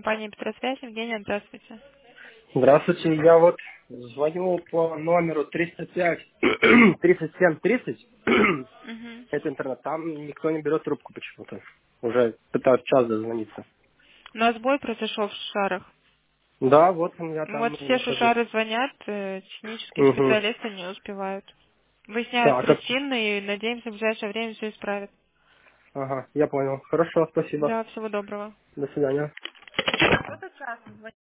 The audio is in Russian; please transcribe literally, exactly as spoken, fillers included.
компания Петросвязь. Евгения, здравствуйте. Здравствуйте, я вот звоню по номеру триста пять тридцать семь тридцать. Мгм. Это интернет, там никто не берет трубку почему-то. Уже пытаюсь час дозвониться. У нас бой произошел в шарах. Да, вот у меня там Вот и все нахожусь. шушары звонят, э, технические Угу. специалисты не успевают. Выясняют Так, как... причины и надеемся в ближайшее время все исправят. Ага, я понял. Хорошо, спасибо. Да, всего доброго. До свидания. Кто-то час звонит.